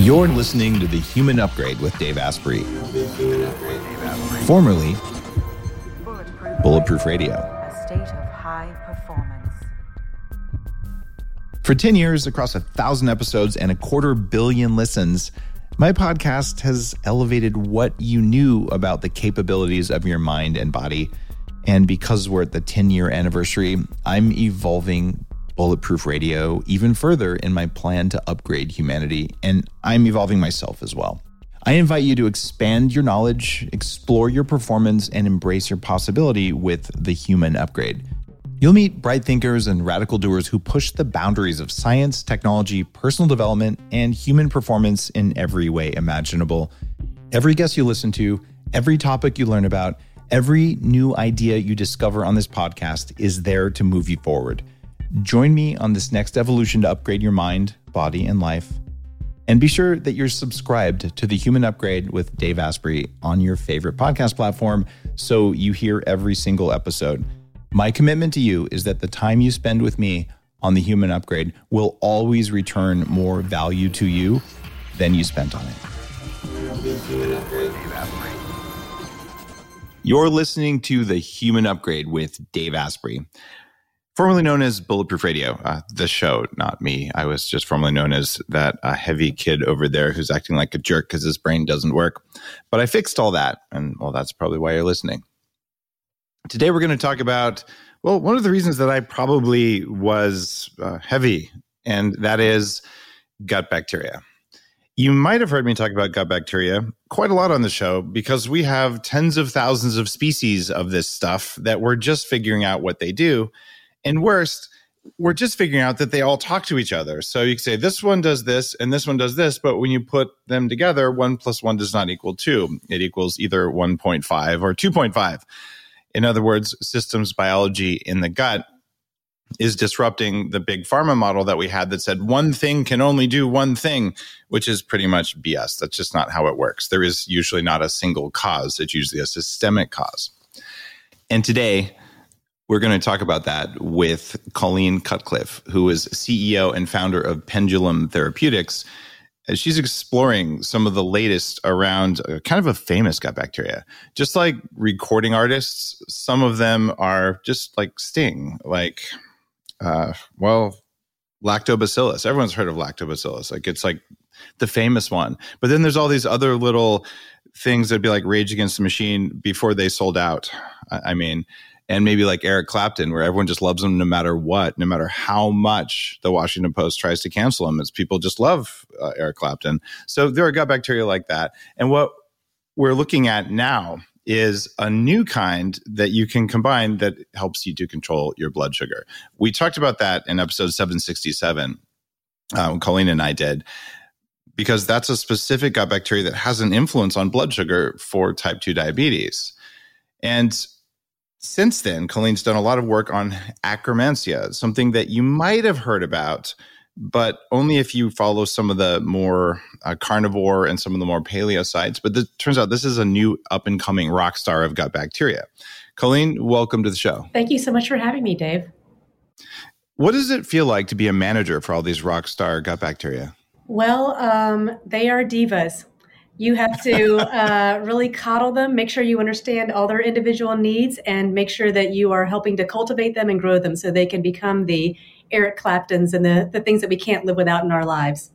You're listening to The Human Upgrade with Dave Asprey, formerly Bulletproof Radio. A state of high performance. For 10 years, across 1,000 episodes and 250 million listens, my podcast has elevated what you knew about the capabilities of your mind and body. And because we're at the 10-year anniversary, I'm evolving Bulletproof Radio even further in my plan to upgrade humanity, and I'm evolving myself as well. I invite you to expand your knowledge, explore your performance, and embrace your possibility with The Human Upgrade. You'll meet bright thinkers and radical doers who push the boundaries of science, technology, personal development, and human performance in every way imaginable. Every guest you listen to, every topic you learn about, every new idea you discover on this podcast is there to move you forward. Join me on this next evolution to upgrade your mind, body, and life. And be sure that you're subscribed to The Human Upgrade with Dave Asprey on your favorite podcast platform so you hear every single episode. My commitment to you is that the time you spend with me on The Human Upgrade will always return more value to you than you spent on it. You're listening to The Human Upgrade with Dave Asprey, formerly known as Bulletproof Radio, the show, not me. I was just formerly known as that heavy kid over there who's acting like a jerk because his brain doesn't work. But I fixed all that, and well, that's probably why you're listening. Today we're going to talk about, well, one of the reasons that I probably was heavy, and that is gut bacteria. You might have heard me talk about gut bacteria quite a lot on the show because we have tens of thousands of species of this stuff that we're just figuring out what they do. And worst, we're just figuring out that they all talk to each other. So you can say this one does this and this one does this, but when you put them together, 1 + 1 does not equal 2. It equals either 1.5 or 2.5. In other words, systems biology in the gut is disrupting the big pharma model that we had that said one thing can only do one thing, which is pretty much BS. That's just not how it works. There is usually not a single cause. It's usually a systemic cause. And today, we're going to talk about that with Colleen Cutcliffe, who is CEO and founder of Pendulum Therapeutics. She's exploring some of the latest around kind of a famous gut bacteria. Just like recording artists, some of them are just like Sting, like, lactobacillus. Everyone's heard of lactobacillus. Like it's like the famous one. But then there's all these other little things that'd be like Rage Against the Machine before they sold out. And maybe like Eric Clapton, where everyone just loves him no matter what, no matter how much the Washington Post tries to cancel him. It's people just love Eric Clapton. So there are gut bacteria like that. And what we're looking at now is a new kind that you can combine that helps you to control your blood sugar. We talked about that in episode 767, Colleen and I did, because that's a specific gut bacteria that has an influence on blood sugar for type 2 diabetes. And since then, Colleen's done a lot of work on Akkermansia, something that you might have heard about, but only if you follow some of the more carnivore and some of the more paleo sites. But it turns out this is a new up-and-coming rock star of gut bacteria. Colleen, welcome to the show. Thank you so much for having me, Dave. What does it feel like to be a manager for all these rock star gut bacteria? Well, they are divas. You have to really coddle them, make sure you understand all their individual needs, and make sure that you are helping to cultivate them and grow them so they can become the Eric Claptons and the things that we can't live without in our lives.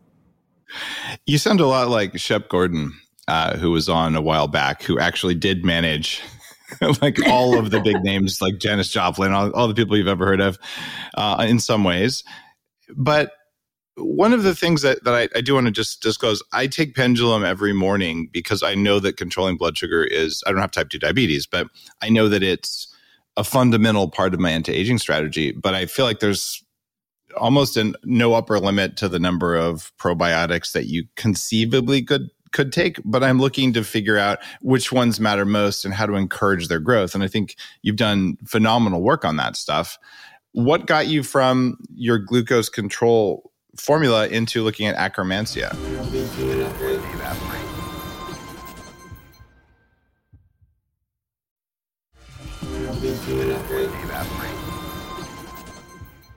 You sound a lot like Shep Gordon, who was on a while back, who actually did manage like all of the big names like Janis Joplin, all the people you've ever heard of in some ways. But one of the things that I do want to just disclose, I take Pendulum every morning because I know that controlling blood sugar is, I don't have type 2 diabetes, but I know that it's a fundamental part of my anti-aging strategy. But I feel like there's almost no upper limit to the number of probiotics that you conceivably could take. But I'm looking to figure out which ones matter most and how to encourage their growth. And I think you've done phenomenal work on that stuff. What got you from your glucose control formula into looking at Akkermansia?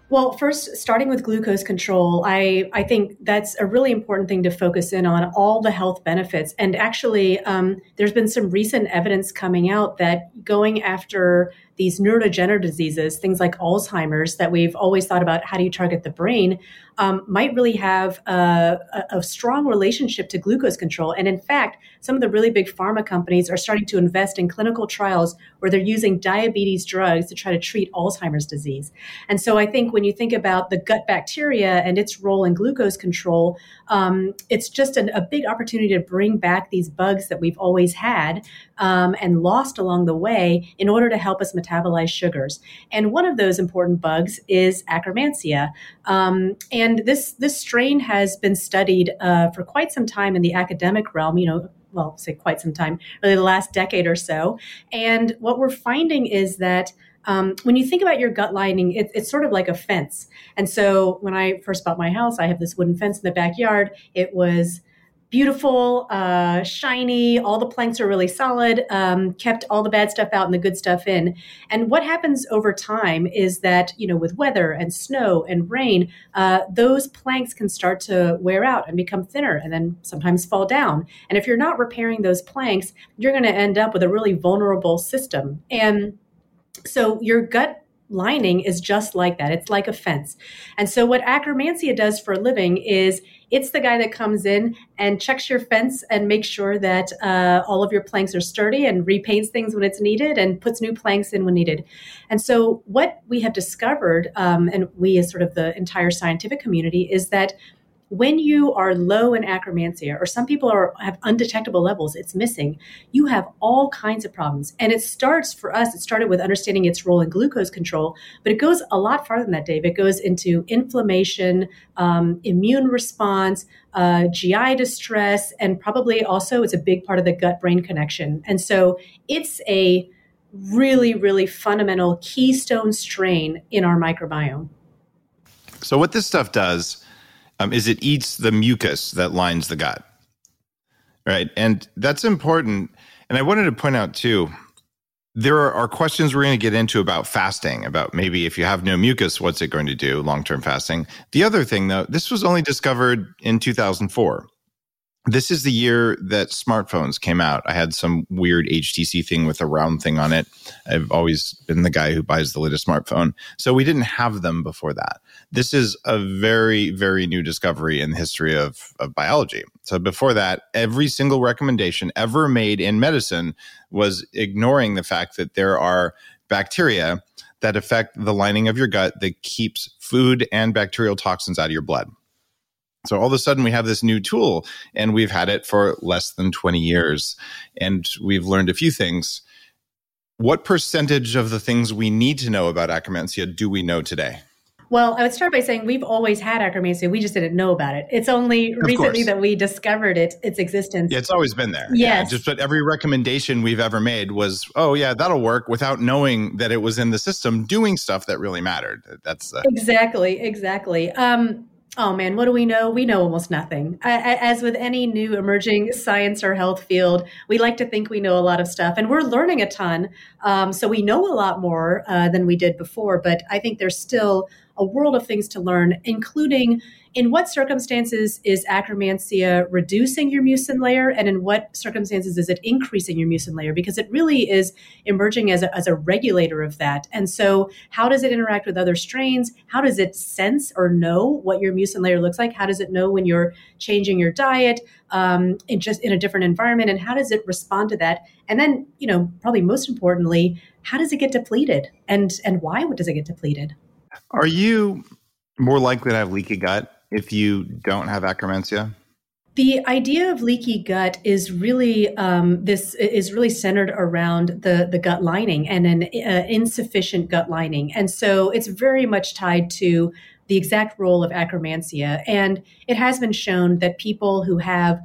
Well, first, starting with glucose control, I think that's a really important thing to focus in on all the health benefits. And actually, there's been some recent evidence coming out that going after these neurodegenerative diseases, things like Alzheimer's, that we've always thought about how do you target the brain, might really have a strong relationship to glucose control. And in fact, some of the really big pharma companies are starting to invest in clinical trials where they're using diabetes drugs to try to treat Alzheimer's disease. And so I think when you think about the gut bacteria and its role in glucose control, it's just a big opportunity to bring back these bugs that we've always had and lost along the way in order to help us metabolize sugars. And one of those important bugs is Akkermansia. And this strain has been studied for quite some time in the academic realm, well, say quite some time, really the last decade or so. And what we're finding is that when you think about your gut lining, it's sort of like a fence. And so when I first bought my house, I have this wooden fence in the backyard. It was beautiful, shiny. All the planks are really solid, kept all the bad stuff out and the good stuff in. And what happens over time is that, with weather and snow and rain, those planks can start to wear out and become thinner and then sometimes fall down. And if you're not repairing those planks, you're going to end up with a really vulnerable system. And so your gut lining is just like that. It's like a fence. And so what Akkermansia does for a living is it's the guy that comes in and checks your fence and makes sure that all of your planks are sturdy and repaints things when it's needed and puts new planks in when needed. And so what we have discovered, and we as sort of the entire scientific community, is that when you are low in Akkermansia, or some people have undetectable levels, it's missing, you have all kinds of problems. And it started with understanding its role in glucose control, but it goes a lot farther than that, Dave. It goes into inflammation, immune response, GI distress, and probably also it's a big part of the gut-brain connection. And so it's a really, really fundamental keystone strain in our microbiome. So what this stuff does is it eats the mucus that lines the gut, right? And that's important. And I wanted to point out too, there are questions we're going to get into about fasting, about maybe if you have no mucus, what's it going to do, long-term fasting. The other thing though, this was only discovered in 2004. This is the year that smartphones came out. I had some weird HTC thing with a round thing on it. I've always been the guy who buys the latest smartphone. So we didn't have them before that. This is a very, very new discovery in the history of biology. So before that, every single recommendation ever made in medicine was ignoring the fact that there are bacteria that affect the lining of your gut that keeps food and bacterial toxins out of your blood. So all of a sudden we have this new tool and we've had it for less than 20 years and we've learned a few things. What percentage of the things we need to know about Akkermansia do we know today? Well, I would start by saying we've always had Akkermansia. We just didn't know about it. It's only recently that we discovered its existence. Yeah, it's always been there. Yes. Yeah, but every recommendation we've ever made was, oh yeah, that'll work, without knowing that it was in the system doing stuff that really mattered. That's Exactly. Oh man, what do we know? We know almost nothing. As with any new emerging science or health field, we like to think we know a lot of stuff, and we're learning a ton. So we know a lot more than we did before, but I think there's still a world of things to learn, including in what circumstances is Akkermansia reducing your mucin layer, and in what circumstances is it increasing your mucin layer? Because it really is emerging as a regulator of that. And so how does it interact with other strains? How does it sense or know what your mucin layer looks like? How does it know when you're changing your diet in a different environment? And how does it respond to that? And then, probably most importantly, how does it get depleted? And why does it get depleted? Are you more likely to have leaky gut if you don't have Akkermansia? The idea of leaky gut is really centered around the gut lining and an insufficient gut lining, and so it's very much tied to the exact role of Akkermansia. And it has been shown that people who have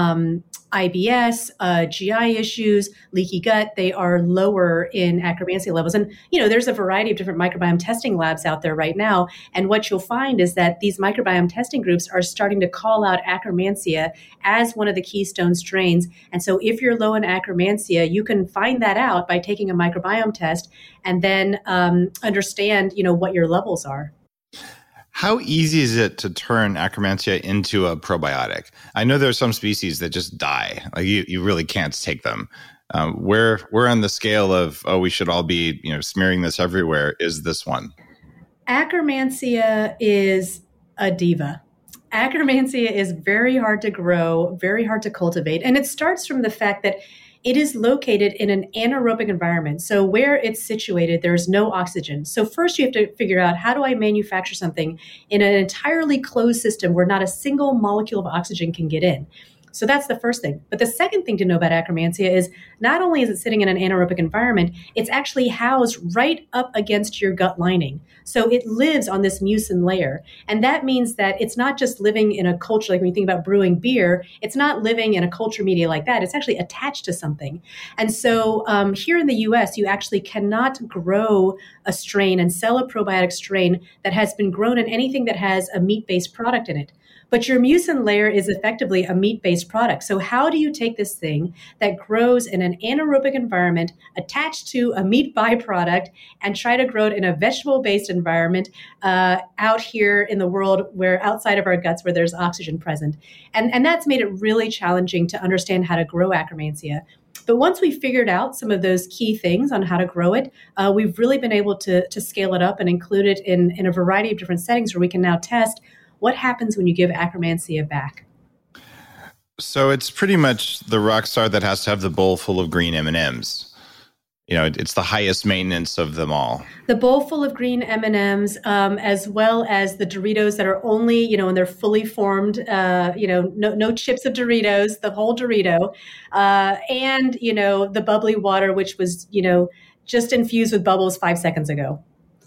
IBS, GI issues, leaky gut, they are lower in Akkermansia levels. And, there's a variety of different microbiome testing labs out there right now. And what you'll find is that these microbiome testing groups are starting to call out Akkermansia as one of the keystone strains. And so if you're low in Akkermansia, you can find that out by taking a microbiome test and then understand, what your levels are. How easy is it to turn Akkermansia into a probiotic? I know there are some species that just die. Like you really can't take them. Where on the scale of, we should all be, smearing this everywhere, is this one? Akkermansia is a diva. Akkermansia is very hard to grow, very hard to cultivate. And it starts from the fact that it is located in an anaerobic environment. So where it's situated, there's no oxygen. So first you have to figure out, how do I manufacture something in an entirely closed system where not a single molecule of oxygen can get in? So that's the first thing. But the second thing to know about Akkermansia is not only is it sitting in an anaerobic environment, it's actually housed right up against your gut lining. So it lives on this mucin layer. And that means that it's not just living in a culture, like when you think about brewing beer, it's not living in a culture media like that. It's actually attached to something. And so here in the US, you actually cannot grow a strain and sell a probiotic strain that has been grown in anything that has a meat-based product in it. But your mucin layer is effectively a meat-based product. So how do you take this thing that grows in an anaerobic environment attached to a meat byproduct and try to grow it in a vegetable-based environment out here in the world where outside of our guts where there's oxygen present? And that's made it really challenging to understand how to grow Akkermansia. But once we figured out some of those key things on how to grow it, we've really been able to scale it up and include it in a variety of different settings where we can now test what happens when you give Akkermansia back. So it's pretty much the rock star that has to have the bowl full of green M&Ms. It's the highest maintenance of them all. The bowl full of green M&Ms, as well as the Doritos that are only, when they're fully formed, no chips of Doritos, the whole Dorito, and, the bubbly water, which was, just infused with bubbles 5 seconds ago.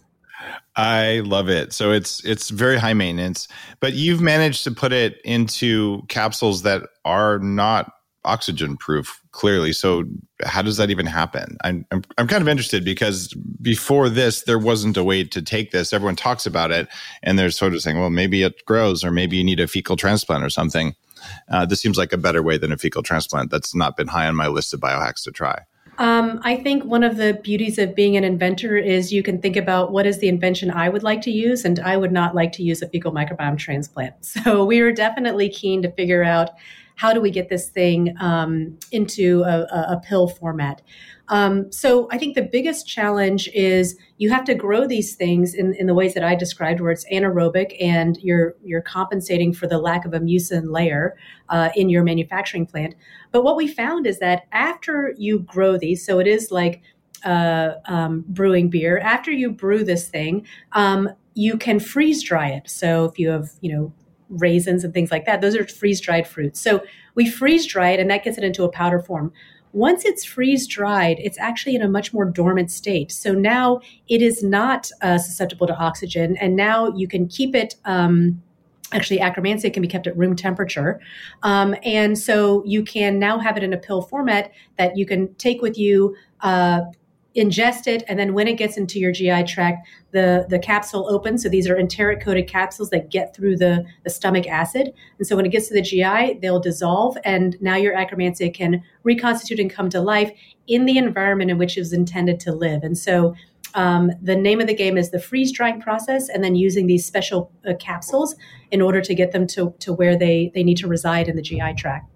I love it. So it's very high maintenance, but you've managed to put it into capsules that are not oxygen proof, clearly. So how does that even happen? I'm kind of interested because before this, there wasn't a way to take this. Everyone talks about it and they're sort of saying, well, maybe it grows or maybe you need a fecal transplant or something. This seems like a better way than a fecal transplant. That's not been high on my list of biohacks to try. I think one of the beauties of being an inventor is you can think about what is the invention I would like to use, and I would not like to use a fecal microbiome transplant. So we were definitely keen to figure out how do we get this thing into a pill format. So I think the biggest challenge is you have to grow these things in the ways that I described, where it's anaerobic and you're compensating for the lack of a mucin layer in your manufacturing plant. But what we found is that after you grow these, so it is like brewing beer, after you brew this thing, you can freeze dry it. So if you have, raisins and things like that, those are freeze dried fruits. So we freeze dry it and that gets it into a powder form. Once it's freeze dried, it's actually in a much more dormant state. So now it is not susceptible to oxygen. And now you can keep it, actually Akkermansia can be kept at room temperature. And so you can now have it in a pill format that you can take with you, ingest it, and then when it gets into your GI tract, the capsule opens. So these are enteric-coated capsules that get through the stomach acid. And so when it gets to the GI, they'll dissolve, and now your Akkermansia can reconstitute and come to life in the environment in which it was intended to live. And so the name of the game is the freeze-drying process, and then using these special capsules in order to get them to where they need to reside in the GI tract.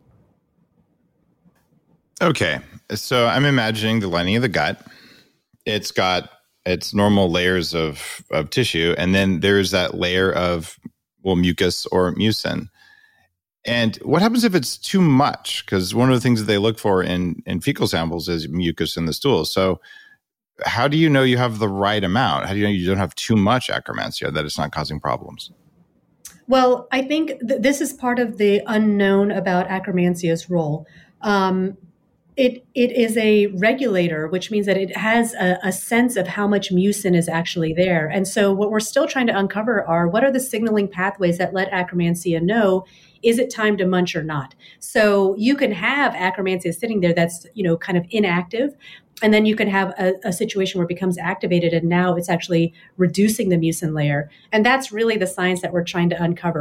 Okay, so I'm imagining the lining of the gut. It's got its normal layers of tissue, and then there's that layer of, mucus or mucin. And what happens if it's too much? Because one of the things that they look for in fecal samples is mucus in the stool. So how do you know you have the right amount? How do you know you don't have too much Akkermansia, that it's not causing problems? Well, I think this is part of the unknown about Akkermansia's role. It is a regulator, which means that it has a sense of how much mucin is actually there. And so what we're still trying to uncover are what are the signaling pathways that let Akkermansia know, is it time to munch or not? So you can have Akkermansia sitting there that's, kind of inactive. And then you can have a situation where it becomes activated and now it's actually reducing the mucin layer. And that's really the science that we're trying to uncover.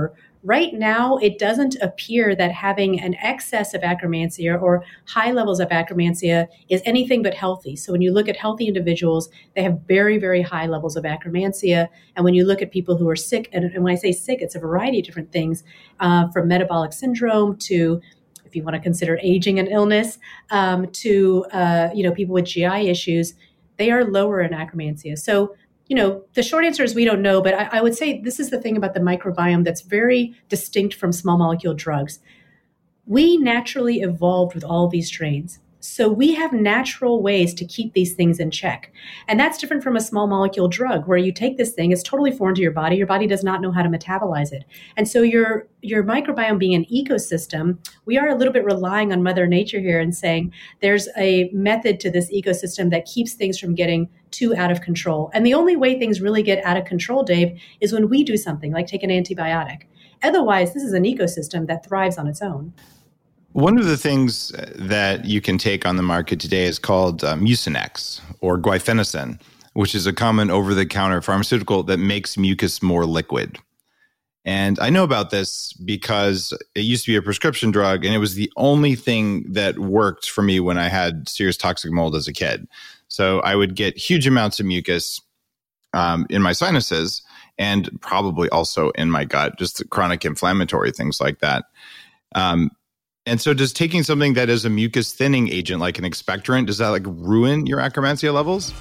right now, it doesn't appear that having an excess of Akkermansia or high levels of Akkermansia is anything but healthy. So when you look at healthy individuals, they have very, very high levels of Akkermansia. And when you look at people who are sick, and when I say sick, it's a variety of different things, from metabolic syndrome to, if you want to consider aging and illness, to people with GI issues, they are lower in Akkermansia. So, the short answer is we don't know, but I would say this is the thing about the microbiome that's very distinct from small molecule drugs. We naturally evolved with all these strains. So we have natural ways to keep these things in check. And that's different from a small molecule drug where you take this thing, it's totally foreign to your body does not know how to metabolize it. And so your microbiome being an ecosystem, we are a little bit relying on Mother Nature here and saying there's a method to this ecosystem that keeps things from getting too out of control. And the only way things really get out of control, Dave, is when we do something like take an antibiotic. Otherwise, this is an ecosystem that thrives on its own. One of the things that you can take on the market today is called Mucinex or guaifenesin, which is a common over-the-counter pharmaceutical that makes mucus more liquid. And I know about this because it used to be a prescription drug, and it was the only thing that worked for me when I had serious toxic mold as a kid. So I would get huge amounts of mucus in my sinuses and probably also in my gut, just chronic inflammatory things like that. And so does taking something that is a mucus thinning agent, like an expectorant, does that like ruin your Akkermansia levels?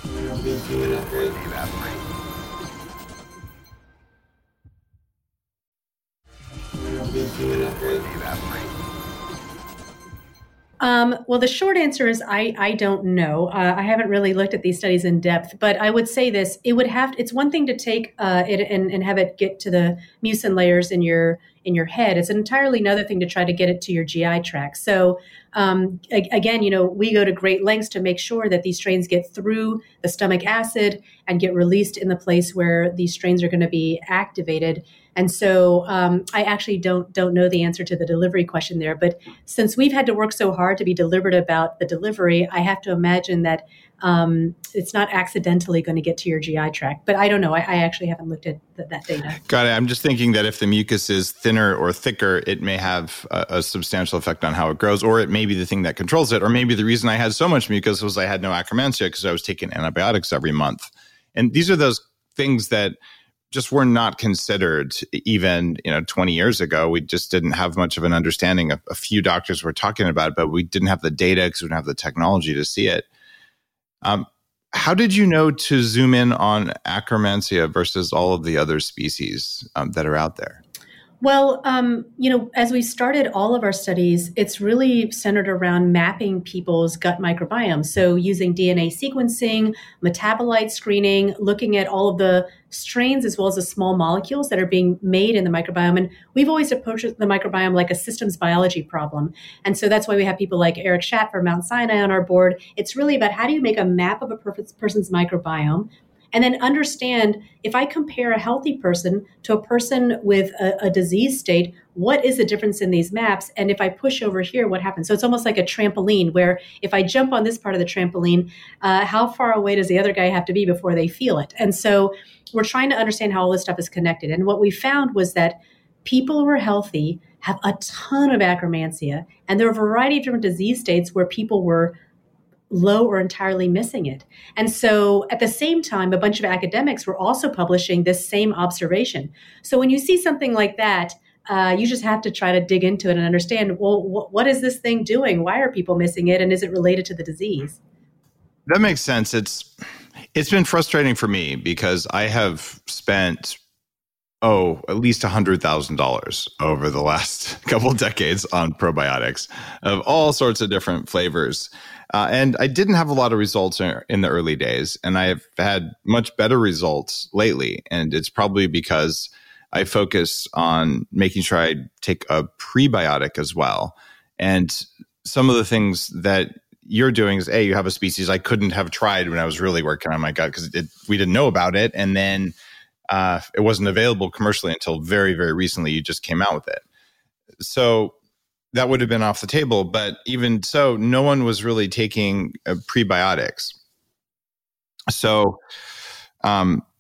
Well, the short answer is I don't know. I haven't really looked at these studies in depth, but I would say this: it's one thing to take it and have it get to the mucin layers in your head. It's an entirely another thing to try to get it to your GI tract. So again, we go to great lengths to make sure that these strains get through the stomach acid and get released in the place where these strains are going to be activated. And so I actually don't know the answer to the delivery question there. But since we've had to work so hard to be deliberate about the delivery, I have to imagine that it's not accidentally going to get to your GI tract. But I don't know. I actually haven't looked at that data. Got it. I'm just thinking that if the mucus is thinner or thicker, it may have a substantial effect on how it grows, or it may be the thing that controls it. Or maybe the reason I had so much mucus was I had no Akkermansia because I was taking antibiotics every month. And these are those things that just were not considered even 20 years ago. We just didn't have much of an understanding. A few doctors were talking about it, but we didn't have the data because we didn't have the technology to see it. How did you know to zoom in on Akkermansia versus all of the other species that are out there? Well, as we started all of our studies, it's really centered around mapping people's gut microbiome. So using DNA sequencing, metabolite screening, looking at all of the strains as well as the small molecules that are being made in the microbiome. And we've always approached the microbiome like a systems biology problem. And so that's why we have people like Eric Schadt from Mount Sinai on our board. It's really about how do you make a map of a person's microbiome, and then understand, if I compare a healthy person to a person with a disease state, what is the difference in these maps? And if I push over here, what happens? So it's almost like a trampoline where if I jump on this part of the trampoline, how far away does the other guy have to be before they feel it? And so we're trying to understand how all this stuff is connected. And what we found was that people who are healthy have a ton of Akkermansia. And there are a variety of different disease states where people were low or entirely missing it. And so at the same time, a bunch of academics were also publishing this same observation. So when you see something like that, you just have to try to dig into it and understand, well, what is this thing doing? Why are people missing it? And is it related to the disease? That makes sense. It's been frustrating for me because I have spent at least $100,000 over the last couple decades on probiotics of all sorts of different flavors. And I didn't have a lot of results in the early days, and I've had much better results lately. And it's probably because I focus on making sure I take a prebiotic as well. And some of the things that you're doing is, you have a species I couldn't have tried when I was really working on my gut because we didn't know about it. And then it wasn't available commercially until very, very recently. You just came out with it. So that would have been off the table. But even so, no one was really taking prebiotics. So,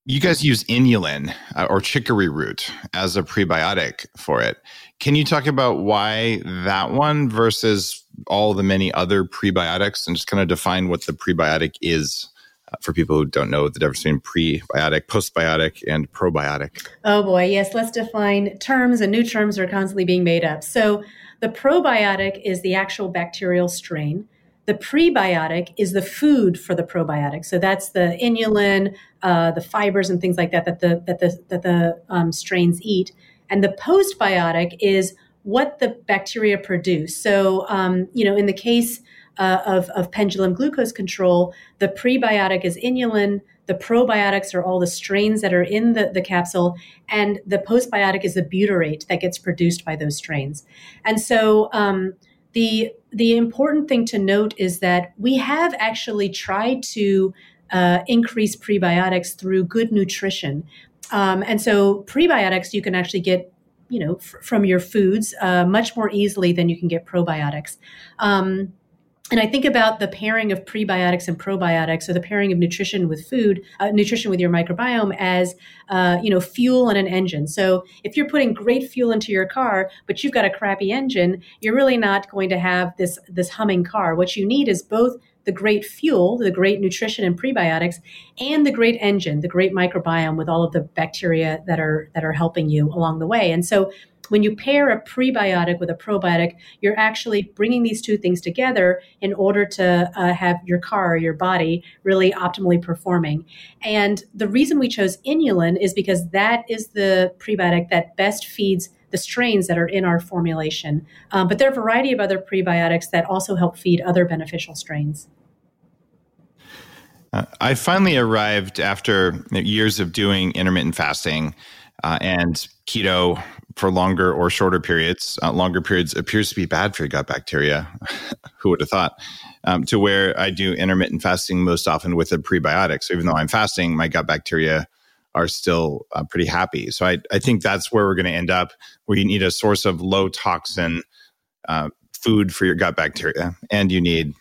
You guys use inulin or chicory root as a prebiotic for it. Can you talk about why that one versus all the many other prebiotics, and just kind of define what the prebiotic is for people who don't know the difference between prebiotic, postbiotic, and probiotic? Oh boy, yes, let's define terms, and new terms are constantly being made up. So the probiotic is the actual bacterial strain. The prebiotic is the food for the probiotic. So that's the inulin, the fibers and things like that the strains eat. And the postbiotic is what the bacteria produce. So, in the case of pendulum glucose control, the prebiotic is inulin, the probiotics are all the strains that are in the capsule, and the postbiotic is the butyrate that gets produced by those strains. And so the important thing to note is that we have actually tried to increase prebiotics through good nutrition. And so prebiotics you can actually get, from your foods much more easily than you can get probiotics. And I think about the pairing of prebiotics and probiotics, or the pairing of nutrition with food, nutrition with your microbiome as, fuel and an engine. So if you're putting great fuel into your car, but you've got a crappy engine, you're really not going to have this humming car. What you need is both the great fuel, the great nutrition and prebiotics, and the great engine, the great microbiome with all of the bacteria that are helping you along the way. And so when you pair a prebiotic with a probiotic, you're actually bringing these two things together in order to have your car, your body, really optimally performing. And the reason we chose inulin is because that is the prebiotic that best feeds the strains that are in our formulation. But there are a variety of other prebiotics that also help feed other beneficial strains. I finally arrived after years of doing intermittent fasting and keto for longer or shorter periods. Longer periods appears to be bad for your gut bacteria. Who would have thought? To where I do intermittent fasting most often with a prebiotic. So even though I'm fasting, my gut bacteria are still pretty happy. So I think that's where we're going to end up, where you need a source of low toxin food for your gut bacteria, and you need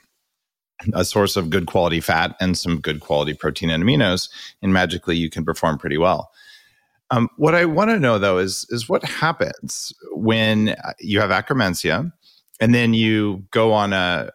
a source of good quality fat and some good quality protein and aminos, and magically you can perform pretty well. What I want to know, though, is what happens when you have akkermansia and then you go on a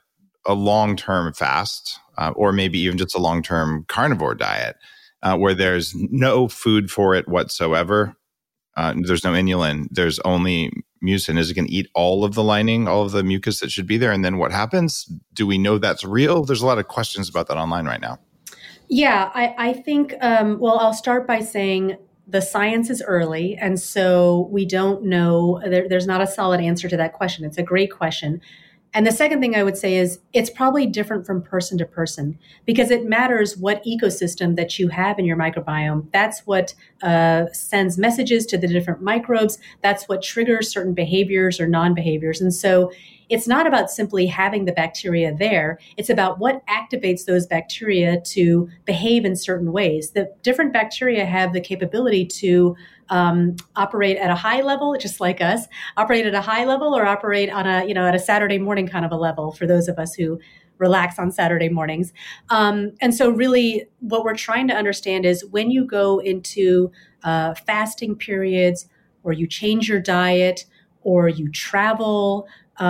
long-term fast or maybe even just a long-term carnivore diet where there's no food for it whatsoever. There's no inulin. There's only mucin. Is it going to eat all of the lining, all of the mucus that should be there? And then what happens? Do we know that's real? There's a lot of questions about that online right now. Yeah, I think, I'll start by saying the science is early, and so we don't know. There's not a solid answer to that question. It's a great question. And the second thing I would say is it's probably different from person to person, because it matters what ecosystem that you have in your microbiome. That's what sends messages to the different microbes. That's what triggers certain behaviors or non-behaviors. And so it's not about simply having the bacteria there. It's about what activates those bacteria to behave in certain ways. The different bacteria have the capability to operate at a high level, just like us, operate at a high level, or operate on at a Saturday morning kind of a level for those of us who relax on Saturday mornings. And so really what we're trying to understand is when you go into fasting periods, or you change your diet, or you travel,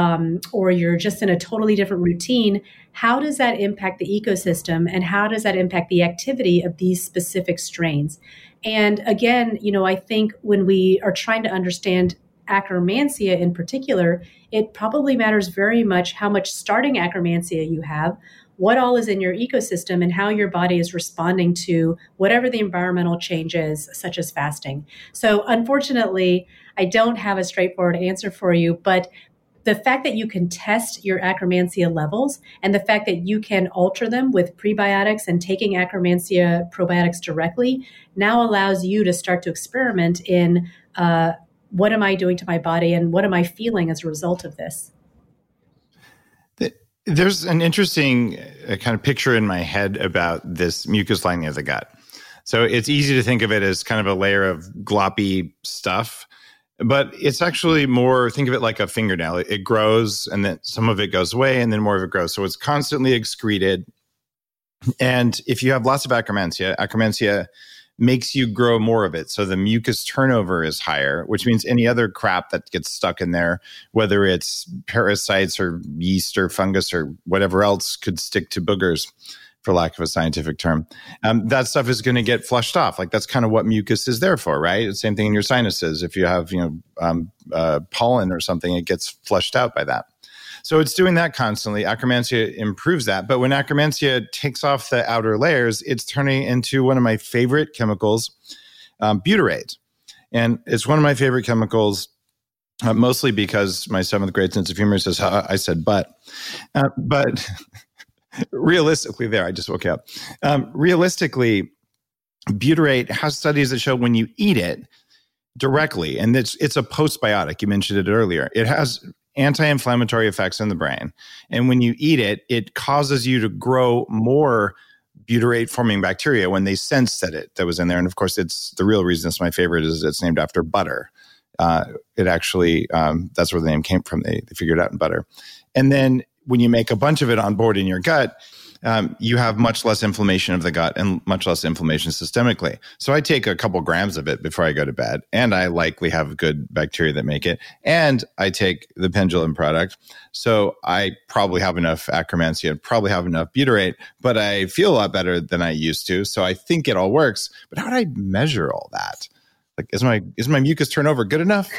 or you're just in a totally different routine, how does that impact the ecosystem, and how does that impact the activity of these specific strains? And again, I think when we are trying to understand Akkermansia in particular, it probably matters very much how much starting Akkermansia you have, what all is in your ecosystem, and how your body is responding to whatever the environmental change is, such as fasting. So unfortunately, I don't have a straightforward answer for you, but the fact that you can test your Akkermansia levels, and the fact that you can alter them with prebiotics and taking Akkermansia probiotics directly now allows you to start to experiment in what am I doing to my body, and what am I feeling as a result of this? There's an interesting kind of picture in my head about this mucus lining of the gut. So it's easy to think of it as kind of a layer of gloppy stuff. But it's actually more, think of it like a fingernail. It grows, and then some of it goes away, and then more of it grows. So it's constantly excreted. And if you have lots of Akkermansia makes you grow more of it. So the mucus turnover is higher, which means any other crap that gets stuck in there, whether it's parasites or yeast or fungus or whatever else could stick to boogers, for lack of a scientific term, that stuff is going to get flushed off. Like that's kind of what mucus is there for, right? The same thing in your sinuses. If you have, pollen or something, it gets flushed out by that. So it's doing that constantly. Akkermansia improves that. But when Akkermansia takes off the outer layers, it's turning into one of my favorite chemicals, butyrate. And it's one of my favorite chemicals, mostly because my 7th grade sense of humor says, I said, but realistically there, I just woke up. Realistically, butyrate has studies that show when you eat it directly, and it's a postbiotic, you mentioned it earlier, it has anti-inflammatory effects in the brain. And when you eat it, it causes you to grow more butyrate-forming bacteria when they sense that was in there. And of course, it's the real reason it's my favorite is it's named after butter. It actually, that's where the name came from. They figured it out in butter. And then when you make a bunch of it on board in your gut, you have much less inflammation of the gut and much less inflammation systemically. So I take a couple grams of it before I go to bed, and I likely have good bacteria that make it. And I take the Pendulum product. So I probably have enough Akkermansia, probably have enough butyrate, but I feel a lot better than I used to. So I think it all works. But how do I measure all that? Like, is my mucus turnover good enough?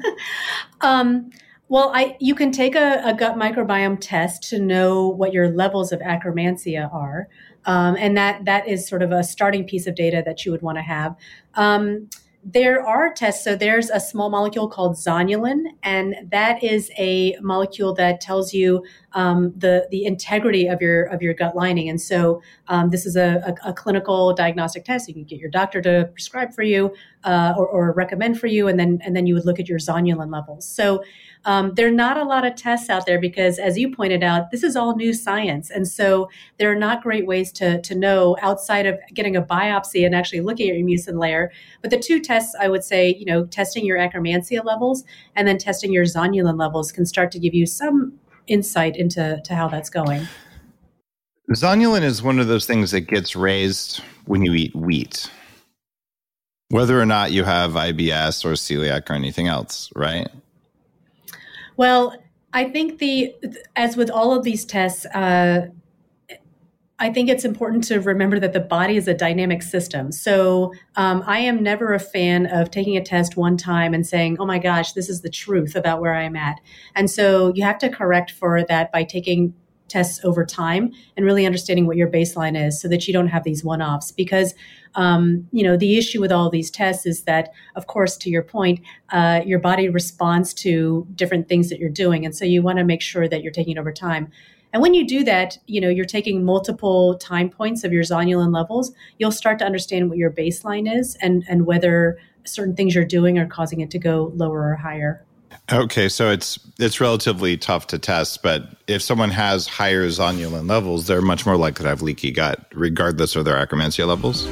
Well, you can take a gut microbiome test to know what your levels of Akkermansia are. And that is sort of a starting piece of data that you would want to have. There are tests. So there's a small molecule called zonulin, and that is a molecule that tells you the integrity of your gut lining. And so this is a clinical diagnostic test. You can get your doctor to prescribe for you or recommend for you, and then you would look at your zonulin levels. So there are not a lot of tests out there because, as you pointed out, this is all new science. And so there are not great ways to know outside of getting a biopsy and actually looking at your mucin layer. But the two tests, I would say, testing your Akkermansia levels and then testing your zonulin levels can start to give you some insight into how that's going. Zonulin is one of those things that gets raised when you eat wheat, whether or not you have IBS or celiac or anything else, right? Well, I think as with all of these tests, I think it's important to remember that the body is a dynamic system. So I am never a fan of taking a test one time and saying, oh my gosh, this is the truth about where I'm at. And so you have to correct for that by taking tests over time and really understanding what your baseline is so that you don't have these one-offs. Because, the issue with all of these tests is that, of course, to your point, your body responds to different things that you're doing. And so you want to make sure that you're taking it over time. And when you do that, you're taking multiple time points of your zonulin levels, you'll start to understand what your baseline is and whether certain things you're doing are causing it to go lower or higher. Okay, so it's relatively tough to test, but if someone has higher zonulin levels, they're much more likely to have leaky gut, regardless of their Akkermansia levels.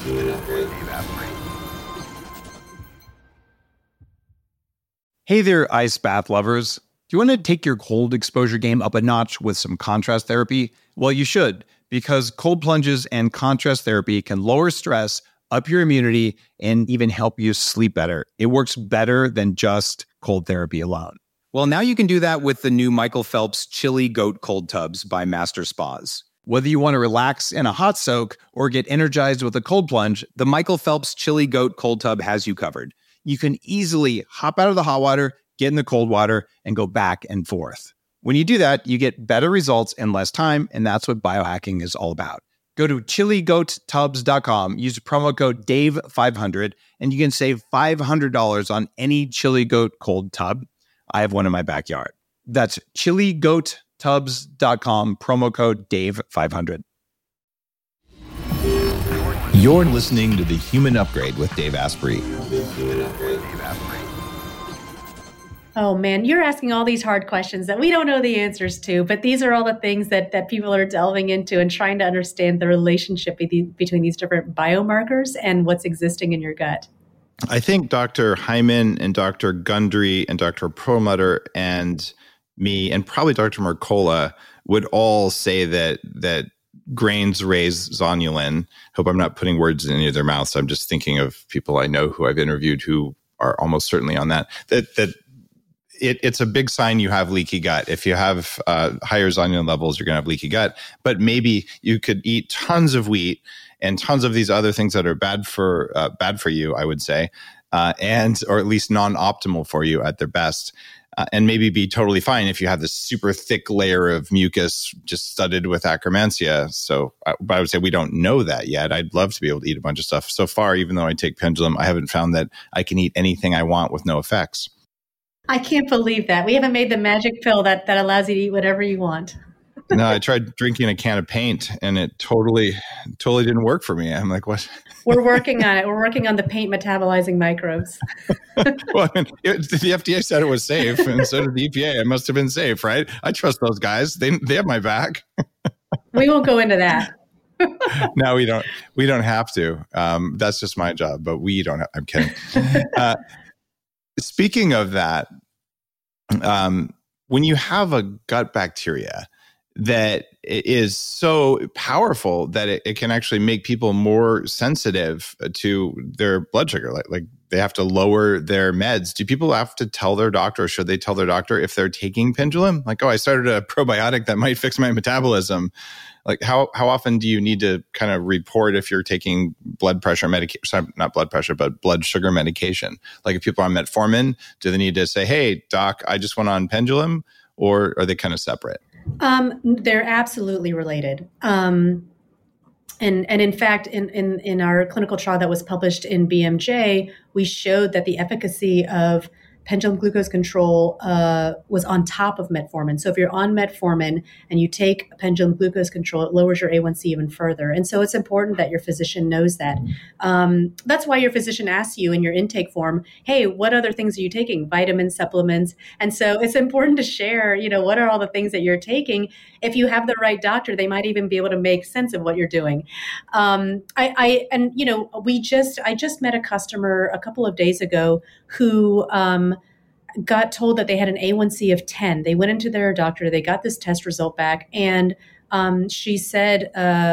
Hey there, ice bath lovers. Do you want to take your cold exposure game up a notch with some contrast therapy? Well, you should, because cold plunges and contrast therapy can lower stress, up your immunity, and even help you sleep better. It works better than just cold therapy alone. Well, now you can do that with the new Michael Phelps Chili Goat Cold Tubs by Master Spas. Whether you want to relax in a hot soak or get energized with a cold plunge, the Michael Phelps Chili Goat Cold Tub has you covered. You can easily hop out of the hot water, get in the cold water, and go back and forth. When you do that, you get better results in less time, and that's what biohacking is all about. Go to chiligoattubs.com, use promo code DAVE500, and you can save $500 on any Chili Goat cold tub. I have one in my backyard. That's chiligoattubs.com, promo code DAVE500. You're listening to The Human Upgrade with Dave Asprey. Oh man, you're asking all these hard questions that we don't know the answers to, but these are all the things that people are delving into and trying to understand the relationship between these different biomarkers and what's existing in your gut. I think Dr. Hyman and Dr. Gundry and Dr. Perlmutter and me and probably Dr. Mercola would all say that Grains raise zonulin. Hope I'm not putting words in any of their mouths. I'm just thinking of people I know who I've interviewed who are almost certainly on that. It's a big sign you have leaky gut. If you have higher zonulin levels, you're going to have leaky gut. But maybe you could eat tons of wheat and tons of these other things that are bad for you, I would say, or at least non-optimal for you at their best. And maybe be totally fine if you have this super thick layer of mucus just studded with Akkermansia. So, but I would say we don't know that yet. I'd love to be able to eat a bunch of stuff. So far, even though I take Pendulum, I haven't found that I can eat anything I want with no effects. I can't believe that. We haven't made the magic pill that allows you to eat whatever you want. No, I tried drinking a can of paint and it totally didn't work for me. I'm like, what? We're working on it. We're working on the paint metabolizing microbes. Well, I mean, the FDA said it was safe, and so did the EPA. It must have been safe, right? I trust those guys. They have my back. We won't go into that. No, we don't. We don't have to. That's just my job, but we don't. I'm kidding. Speaking of that, when you have a gut bacteria that is so powerful that it can actually make people more sensitive to their blood sugar, like they have to lower their meds. Do people have to tell their doctor, or should they tell their doctor if they're taking Pendulum? Like, oh, I started a probiotic that might fix my metabolism. Like, how often do you need to kind of report if you're taking blood pressure medication, not blood pressure, but blood sugar medication? Like, if people are on metformin, do they need to say, hey, doc, I just went on Pendulum, or are they kind of separate? They're absolutely related. And in fact, in our clinical trial that was published in BMJ, we showed that the efficacy of Pendulum glucose control was on top of metformin. So if you're on metformin and you take Pendulum glucose control, it lowers your A1C even further. And so it's important that your physician knows that. That's why your physician asks you in your intake form, hey, what other things are you taking? Vitamins, supplements. And so it's important to share, what are all the things that you're taking? If you have the right doctor, they might even be able to make sense of what you're doing. I just met a customer a couple of days ago who got told that they had an A1C of 10. They went into their doctor, they got this test result back, and she said,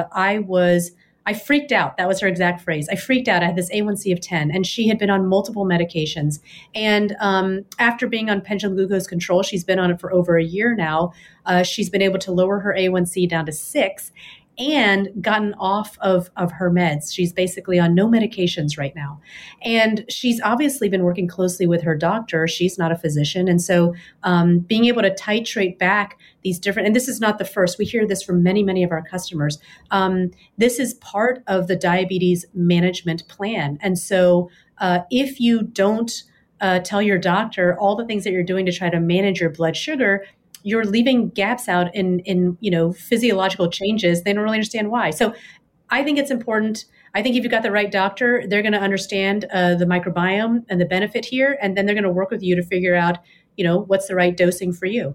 I freaked out. That was her exact phrase. I freaked out. I had this A1C of 10, and she had been on multiple medications. And after being on Pendulum glucose control, she's been on it for over a year now. She's been able to lower her A1C down to 6 and gotten off of her meds. She's basically on no medications right now. And she's obviously been working closely with her doctor. She's not a physician. And so being able to titrate back these different, and this is not the first, we hear this from many, many of our customers. This is part of the diabetes management plan. And so if you don't tell your doctor all the things that you're doing to try to manage your blood sugar, you're leaving gaps out in physiological changes. They don't really understand why. So I think it's important. I think if you've got the right doctor, they're going to understand the microbiome and the benefit here, and then they're going to work with you to figure out, what's the right dosing for you.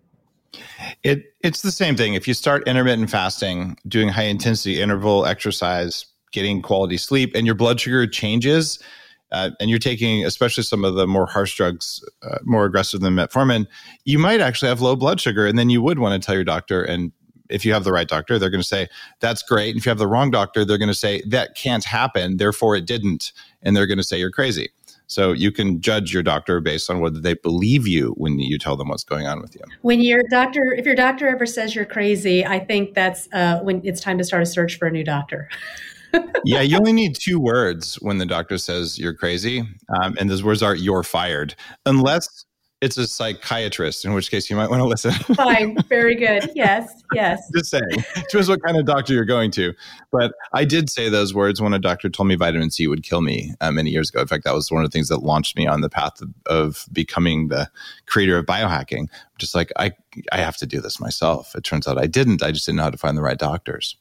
It's the same thing. If you start intermittent fasting, doing high intensity interval exercise, getting quality sleep, and your blood sugar changes, and you're taking especially some of the more harsh drugs, more aggressive than metformin, you might actually have low blood sugar. And then you would want to tell your doctor. And if you have the right doctor, they're going to say, that's great. And if you have the wrong doctor, they're going to say, that can't happen. Therefore, it didn't. And they're going to say, you're crazy. So you can judge your doctor based on whether they believe you when you tell them what's going on with you. If your doctor ever says you're crazy, I think that's when it's time to start a search for a new doctor. Yeah, you only need 2 words when the doctor says you're crazy. And those words are, you're fired. Unless it's a psychiatrist, in which case you might want to listen. Fine. Very good. Yes. Just saying. Depends what kind of doctor you're going to. But I did say those words when a doctor told me vitamin C would kill me many years ago. In fact, that was one of the things that launched me on the path of becoming the creator of biohacking. Just like, I have to do this myself. It turns out I didn't. I just didn't know how to find the right doctors.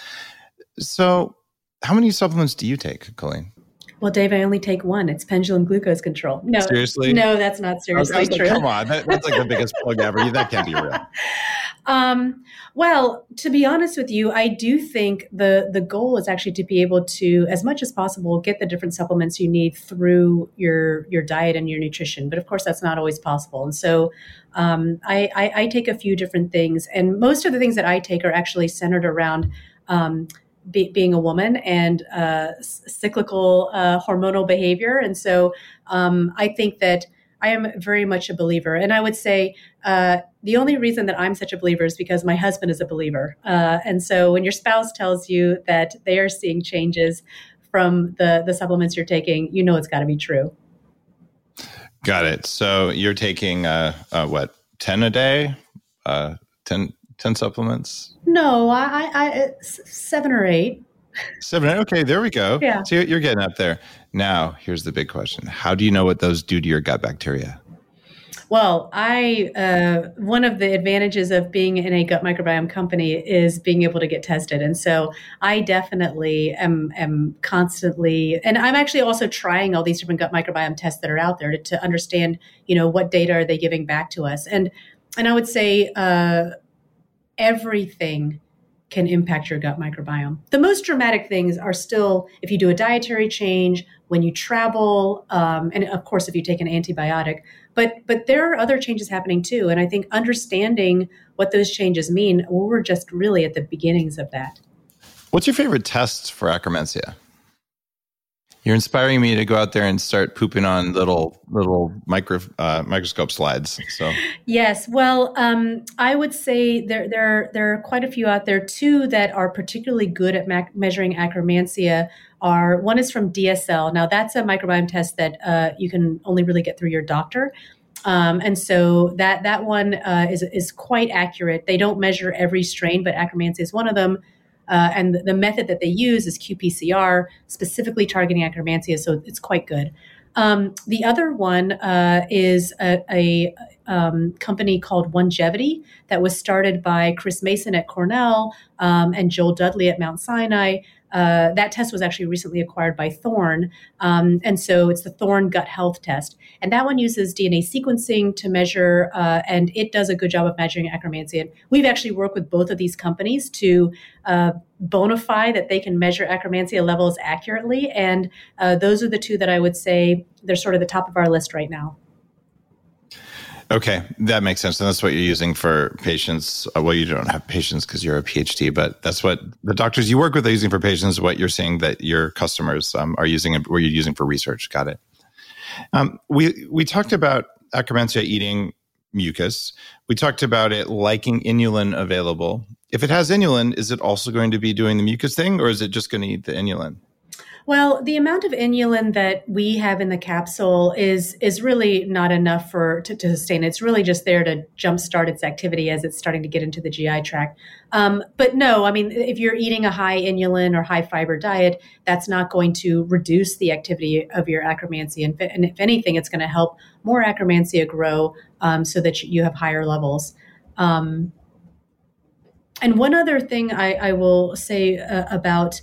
So how many supplements do you take, Colleen? Well, Dave, I only take one. It's Pendulum glucose control. No, seriously? No, that's not seriously true. Come on, that's like the biggest plug ever. That can't be real. Well, to be honest with you, I do think the goal is actually to be able to, as much as possible, get the different supplements you need through your diet and your nutrition. But of course, that's not always possible. And so I take a few different things. And most of the things that I take are actually centered around being a woman and cyclical hormonal behavior. And so I think that I am very much a believer. And I would say the only reason that I'm such a believer is because my husband is a believer. And so when your spouse tells you that they are seeing changes from the supplements you're taking, you know it's got to be true. Got it. So you're taking, 10 a day? 10 supplements? No, I 7 or 8. 7. Okay, there we go. Yeah. So you're getting up there. Now, here's the big question. How do you know what those do to your gut bacteria? Well, one of the advantages of being in a gut microbiome company is being able to get tested. And so I definitely am constantly, and I'm actually also trying all these different gut microbiome tests that are out there to understand, what data are they giving back to us. And I would say everything can impact your gut microbiome. The most dramatic things are still if you do a dietary change, when you travel, and of course, if you take an antibiotic. But there are other changes happening too. And I think understanding what those changes mean, we're just really at the beginnings of that. What's your favorite test for Akkermansia? You're inspiring me to go out there and start pooping on little microscope slides. So yes, well, I would say there are quite a few out there. 2 that are particularly good at measuring Akkermansia are, one is from DSL. Now that's a microbiome test that you can only really get through your doctor. And so that one is quite accurate. They don't measure every strain, but Akkermansia is one of them. And the method that they use is qPCR, specifically targeting Akkermansia, so it's quite good. The other one is a company called Onegevity that was started by Chris Mason at Cornell and Joel Dudley at Mount Sinai. That test was actually recently acquired by Thorne. And so it's the Thorne Gut Health Test. And that one uses DNA sequencing to measure, and it does a good job of measuring Akkermansia. And we've actually worked with both of these companies to bona fide that they can measure Akkermansia levels accurately. And those are the 2 that I would say they're sort of the top of our list right now. Okay, that makes sense. And that's what you're using for patients. Well, you don't have patients because you're a PhD, but that's what the doctors you work with are using for patients, what you're saying that your customers are using and what you're using for research. Got it. We talked about Akkermansia eating mucus. We talked about it liking inulin available. If it has inulin, is it also going to be doing the mucus thing, or is it just going to eat the inulin? Well, the amount of inulin that we have in the capsule is really not enough to sustain it. It's really just there to jumpstart its activity as it's starting to get into the GI tract. But no, I mean, if you're eating a high inulin or high fiber diet, that's not going to reduce the activity of your Akkermansia. And if anything, it's going to help more Akkermansia grow so that you have higher levels. And one other thing I will say about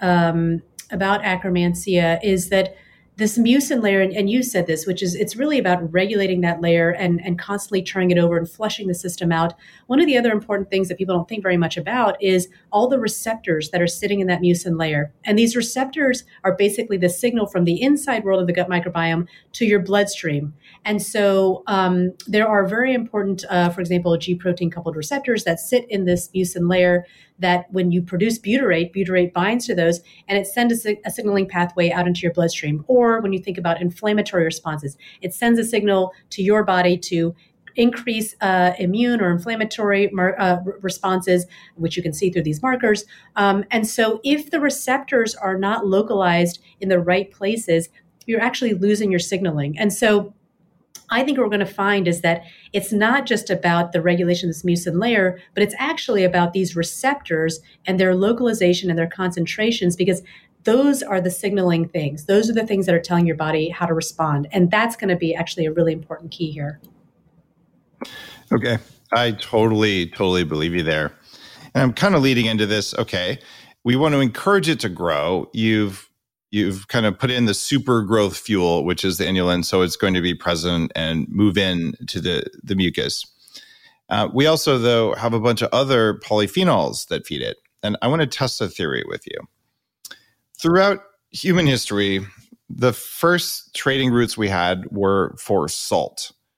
Akkermansia is that this mucin layer, and you said this, which is it's really about regulating that layer and constantly turning it over and flushing the system out. One of the other important things that people don't think very much about is all the receptors that are sitting in that mucin layer. And these receptors are basically the signal from the inside world of the gut microbiome to your bloodstream. And so there are very important, for example, G protein coupled receptors that sit in this mucin layer that when you produce butyrate binds to those and it sends a signaling pathway out into your bloodstream. Or when you think about inflammatory responses, it sends a signal to your body to increase immune or inflammatory responses, which you can see through these markers. And so if the receptors are not localized in the right places, you're actually losing your signaling. And so I think what we're going to find is that it's not just about the regulation of this mucin layer, but it's actually about these receptors and their localization and their concentrations, because those are the signaling things. Those are the things that are telling your body how to respond. And that's going to be actually a really important key here. Okay. I totally believe you there. And I'm kind of leading into this. Okay. We want to encourage it to grow. You've kind of put in the super growth fuel, which is the inulin, so it's going to be present and move in to the mucus. We also, though, have a bunch of other polyphenols that feed it. And I want to test a theory with you. Throughout human history, the first trading routes we had were for salt.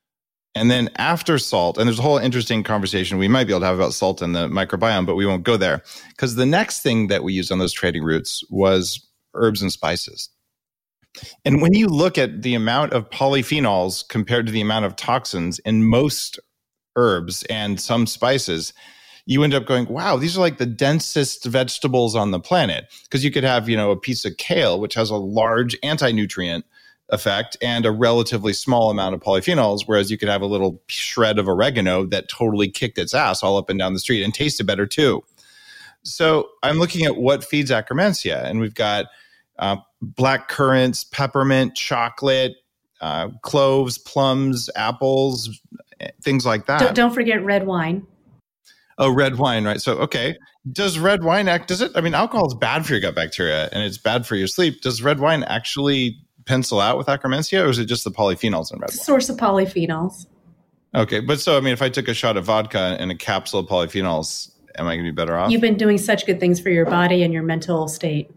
And then after salt, and there's a whole interesting conversation we might be able to have about salt and the microbiome, but we won't go there. Because the next thing that we used on those trading routes was herbs and spices. And when you look at the amount of polyphenols compared to the amount of toxins in most herbs and some spices, you end up going, wow, these are like the densest vegetables on the planet. Because you could have, a piece of kale, which has a large anti-nutrient effect and a relatively small amount of polyphenols, whereas you could have a little shred of oregano that totally kicked its ass all up and down the street and tasted better too. So I'm looking at what feeds Akkermansia, and we've got black currants, peppermint, chocolate, cloves, plums, apples, things like that. Don't forget red wine. Oh, red wine, right? So, okay. Does red wine alcohol is bad for your gut bacteria and it's bad for your sleep. Does red wine actually pencil out with Akkermansia, or is it just the polyphenols in red wine? Source of polyphenols. Okay. But so, if I took a shot of vodka and a capsule of polyphenols, am I going to be better off? You've been doing such good things for your body and your mental state.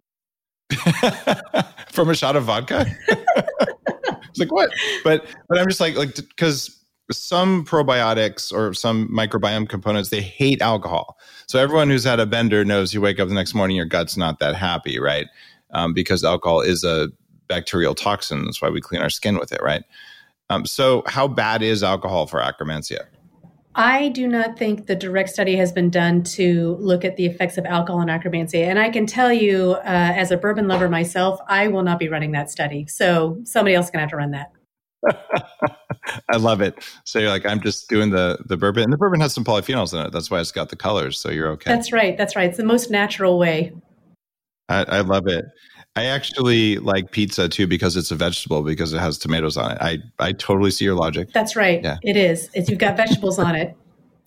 From a shot of vodka? It's like, what? But I'm just like, because some probiotics or some microbiome components, they hate alcohol. So everyone who's had a bender knows you wake up the next morning, your gut's not that happy, right? Because alcohol is a bacterial toxin. That's why we clean our skin with it, right? So how bad is alcohol for Akkermansia? I do not think the direct study has been done to look at the effects of alcohol on Akkermansia. And I can tell you, as a bourbon lover myself, I will not be running that study. So somebody else is going to have to run that. I love it. So you're like, I'm just doing the bourbon. And the bourbon has some polyphenols in it. That's why it's got the colors. So you're okay. That's right. It's the most natural way. I love it. I actually like pizza too because it's a vegetable, because it has tomatoes on it. I totally see your logic. That's right. Yeah. It is. You've got vegetables on it.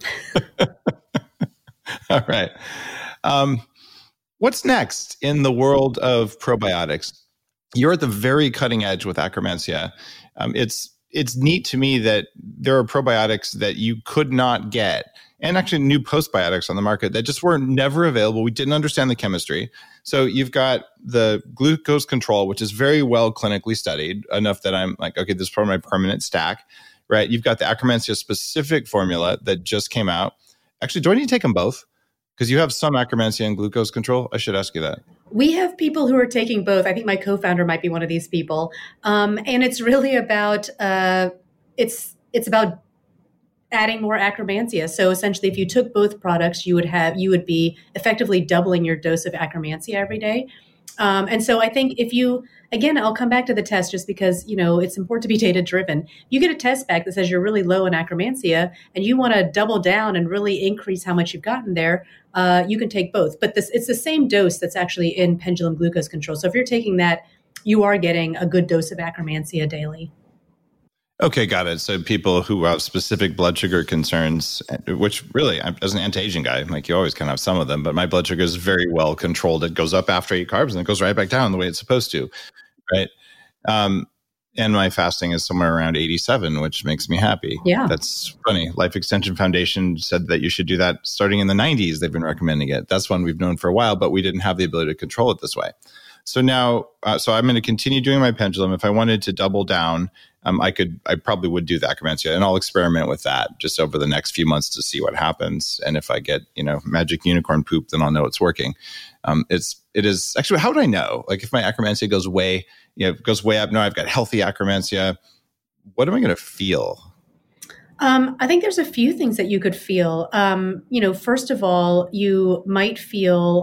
All right. What's next in the world of probiotics? You're at the very cutting edge with Akkermansia. It's neat to me that there are probiotics that you could not get, and actually new postbiotics on the market that just were never available. We didn't understand the chemistry. So you've got the glucose control, which is very well clinically studied, enough that I'm like, okay, this is part of my permanent stack, right? You've got the Akkermansia specific formula that just came out. Actually, do I need to take them both? Because you have some Akkermansia and glucose control. I should ask you that. We have people who are taking both. I think my co-founder might be one of these people. And it's really about, it's about adding more Akkermansia. So essentially, if you took both products, you would be effectively doubling your dose of Akkermansia every day. And so I think I'll come back to the test just because, it's important to be data driven. You get a test back that says you're really low in Akkermansia and you want to double down and really increase how much you've gotten there, you can take both. But it's the same dose that's actually in Pendulum Glucose Control. So if you're taking that, you are getting a good dose of Akkermansia daily. Okay, got it. So people who have specific blood sugar concerns, which really, as an anti-aging guy, like you always kind of have some of them, but my blood sugar is very well controlled. It goes up after I eat carbs and it goes right back down the way it's supposed to, right? And my fasting is somewhere around 87, which makes me happy. Yeah. That's funny. Life Extension Foundation said that you should do that starting in the 90s. They've been recommending it. That's one we've known for a while, but we didn't have the ability to control it this way. So now, so I'm going to continue doing my pendulum. If I wanted to double down, I probably would do the Akkermansia, and I'll experiment with that just over the next few months to see what happens. And if I get, magic unicorn poop, then I'll know it's working. It is actually, how would I know? Like if my Akkermansia goes way up, no, I've got healthy Akkermansia. What am I going to feel? I think there's a few things that you could feel. First of all, you might feel,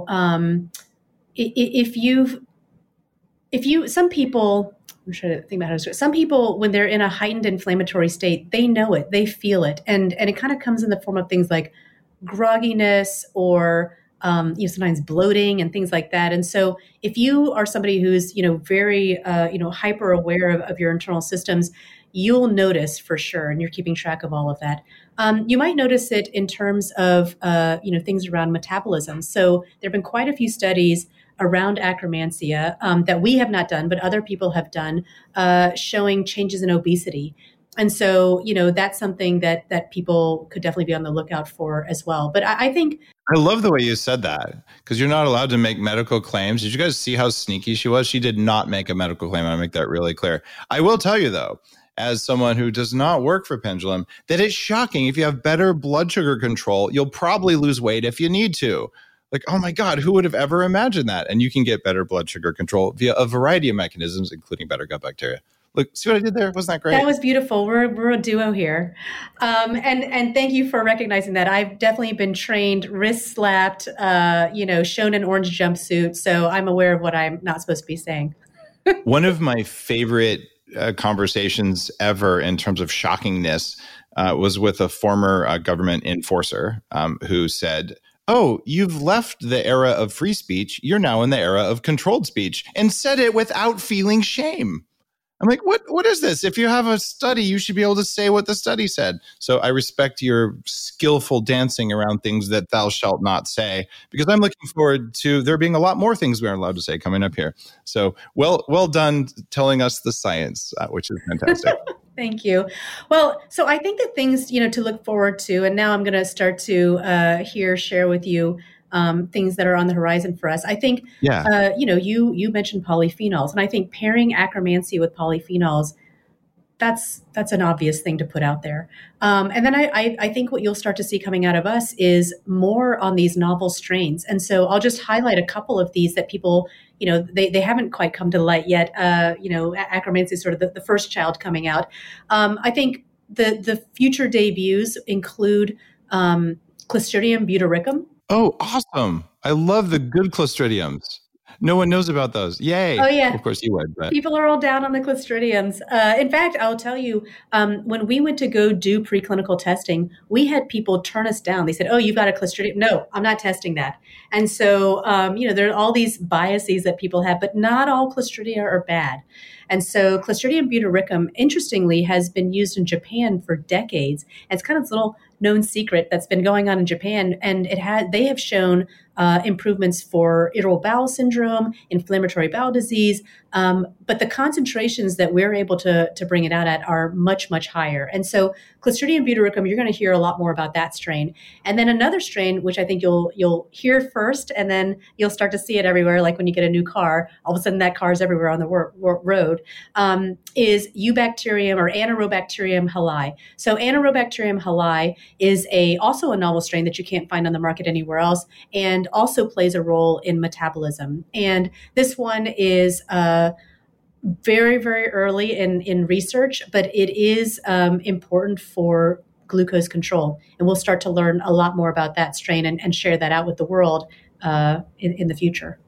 some people, I'm trying to think about how to describe it. Some people, when they're in a heightened inflammatory state, they know it, they feel it. And it kind of comes in the form of things like grogginess or, sometimes bloating and things like that. And so if you are somebody who's, very, hyper aware of your internal systems, you'll notice for sure, and you're keeping track of all of that. You might notice it in terms of, things around metabolism. So there have been quite a few studies around Akkermansia that we have not done, but other people have done, showing changes in obesity. And so, that's something that people could definitely be on the lookout for as well. But I think... I love the way you said that, because you're not allowed to make medical claims. Did you guys see how sneaky she was? She did not make a medical claim. I make that really clear. I will tell you, though, as someone who does not work for Pendulum, that it's shocking. If you have better blood sugar control, you'll probably lose weight if you need to. Like, oh my God, who would have ever imagined that? And you can get better blood sugar control via a variety of mechanisms, including better gut bacteria. Look, see what I did there? Wasn't that great? That was beautiful. We're a duo here. And thank you for recognizing that. I've definitely been trained, wrist slapped, shown an orange jumpsuit. So I'm aware of what I'm not supposed to be saying. One of my favorite conversations ever in terms of shockingness was with a former government enforcer who said, "Oh, you've left the era of free speech. You're now in the era of controlled speech," and said it without feeling shame. I'm like, what is this? If you have a study, you should be able to say what the study said. So I respect your skillful dancing around things that thou shalt not say, because I'm looking forward to there being a lot more things we aren't allowed to say coming up here. So well done telling us the science, which is fantastic. Thank you. Well, so I think the things, to look forward to, and now I'm going to start to share with you things that are on the horizon for us. I think, you mentioned polyphenols, and I think pairing Akkermansia with polyphenols, that's an obvious thing to put out there. And then I think what you'll start to see coming out of us is more on these novel strains. And so I'll just highlight a couple of these that people, they haven't quite come to light yet. Akkermansia is sort of the first child coming out. I think the future debuts include Clostridium butyricum. Oh, awesome. I love the good Clostridiums. No one knows about those. Yay. Oh, yeah. Of course you would. But. People are all down on the Clostridiums. In fact, I'll tell you, when we went to go do preclinical testing, we had people turn us down. They said, "Oh, you've got a Clostridium." No, I'm not testing that. And so, there are all these biases that people have, but not all Clostridia are bad. And so Clostridium butyricum, interestingly, has been used in Japan for decades. And it's kind of this little known secret that's been going on in Japan. And they have shown improvements for irritable bowel syndrome, inflammatory bowel disease. But the concentrations that we're able to bring it out at are much, much higher. And so Clostridium butyricum, you're going to hear a lot more about that strain. And then another strain, which I think you'll hear first, and then you'll start to see it everywhere. Like when you get a new car, all of a sudden that car is everywhere on the road, is Eubacterium or Anaerobacterium halei. So Anaerobacterium halei is also a novel strain that you can't find on the market anywhere else, and also plays a role in metabolism. And this one is very, very early in research, but it is important for glucose control. And we'll start to learn a lot more about that strain and share that out with the world in the future.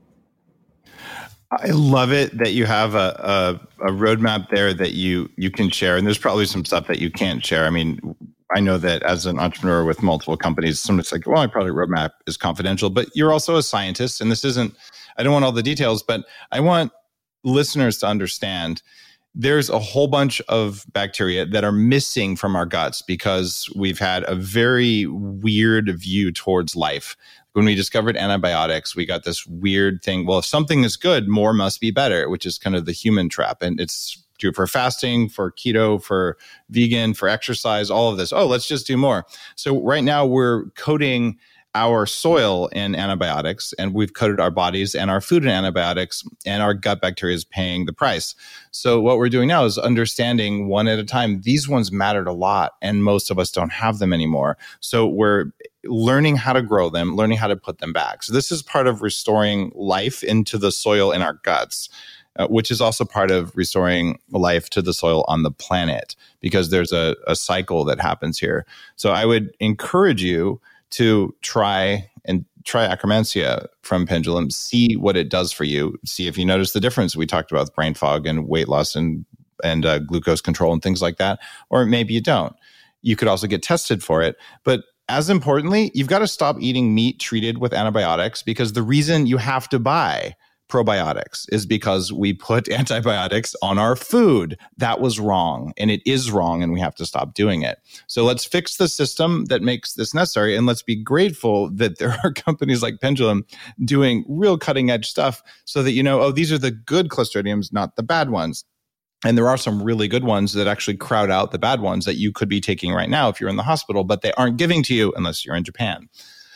I love it that you have a roadmap there that you can share. And there's probably some stuff that you can't share. I mean, I know that as an entrepreneur with multiple companies, somebody's like, well, my product roadmap is confidential, but you're also a scientist. And I don't want all the details, but I want listeners to understand there's a whole bunch of bacteria that are missing from our guts because we've had a very weird view towards life. When we discovered antibiotics, we got this weird thing. Well, if something is good, more must be better, which is kind of the human trap. And it's true for fasting, for keto, for vegan, for exercise, all of this. Oh, let's just do more. So right now we're coating our soil in antibiotics, and we've coated our bodies and our food in antibiotics, and our gut bacteria is paying the price. So what we're doing now is understanding one at a time. These ones mattered a lot, and most of us don't have them anymore. So we're learning how to grow them, learning how to put them back. So this is part of restoring life into the soil in our guts, which is also part of restoring life to the soil on the planet, because there's a cycle that happens here. So I would encourage you to try Akkermansia from Pendulum, see what it does for you, see if you notice the difference. We talked about brain fog and weight loss and glucose control and things like that, or maybe you don't. You could also get tested for it. But as importantly, you've got to stop eating meat treated with antibiotics, because the reason you have to buy probiotics is because we put antibiotics on our food. That was wrong, and it is wrong, and we have to stop doing it. So let's fix the system that makes this necessary, and let's be grateful that there are companies like Pendulum doing real cutting edge stuff so that these are the good Clostridiums, not the bad ones. And there are some really good ones that actually crowd out the bad ones that you could be taking right now if you're in the hospital, but they aren't giving to you unless you're in Japan.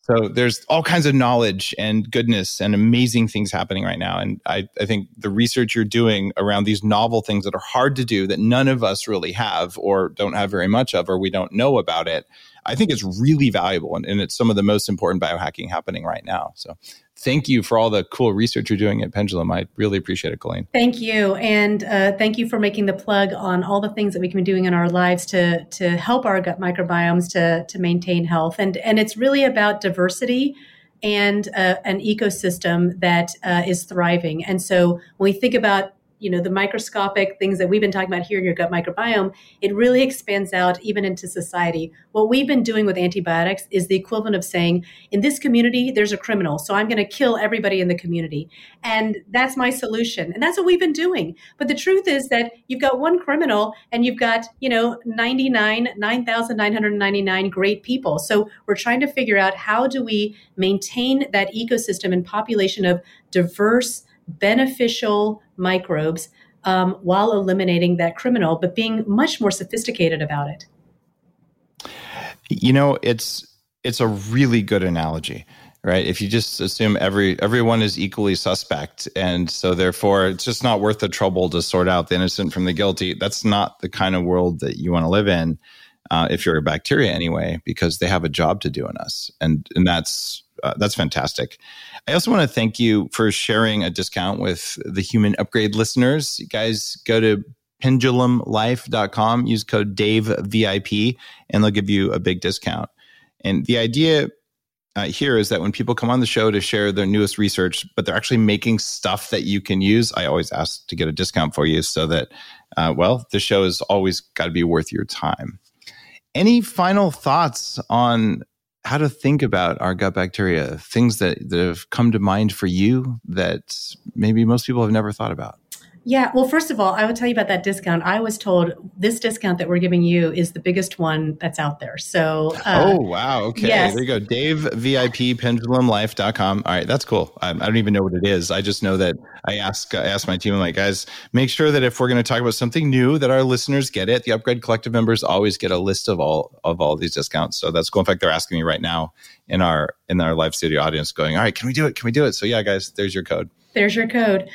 So there's all kinds of knowledge and goodness and amazing things happening right now. And I think the research you're doing around these novel things that are hard to do, that none of us really have or don't have very much of, or we don't know about it, I think it's really valuable. And it's some of the most important biohacking happening right now. So thank you for all the cool research you're doing at Pendulum. I really appreciate it, Colleen. Thank you. And thank you for making the plug on all the things that we can be doing in our lives to help our gut microbiomes to maintain health. And it's really about diversity and an ecosystem that is thriving. And so when we think about the microscopic things that we've been talking about here in your gut microbiome, it really expands out even into society. What we've been doing with antibiotics is the equivalent of saying, in this community, there's a criminal, so I'm going to kill everybody in the community. And that's my solution. And that's what we've been doing. But the truth is that you've got one criminal and you've got, 9,999 great people. So we're trying to figure out, how do we maintain that ecosystem and population of diverse, beneficial microbes while eliminating that criminal, but being much more sophisticated about it. It's a really good analogy, right? If you just assume everyone is equally suspect, and so therefore it's just not worth the trouble to sort out the innocent from the guilty. That's not the kind of world that you want to live in, if you're a bacteria anyway, because they have a job to do in us, and that's fantastic. I also want to thank you for sharing a discount with the Human Upgrade listeners. You guys go to pendulumlife.com, use code DaveVIP, and they'll give you a big discount. And the idea here is that when people come on the show to share their newest research, but they're actually making stuff that you can use, I always ask to get a discount for you so that, the show has always got to be worth your time. Any final thoughts on how to think about our gut bacteria, things that have come to mind for you that maybe most people have never thought about? Yeah. Well, first of all, I will tell you about that discount. I was told this discount that we're giving you is the biggest one that's out there. So, oh, wow. Okay. Yes. There you go. Dave, VIP, pendulumlife.com. All right. That's cool. I don't even know what it is. I just know that I ask my team, I'm like, guys, make sure that if we're going to talk about something new, that our listeners get it. The Upgrade Collective members always get a list of all these discounts. So that's cool. In fact, they're asking me right now in our live studio audience going, all right, can we do it? Can we do it? So yeah, guys, there's your code. There's your code.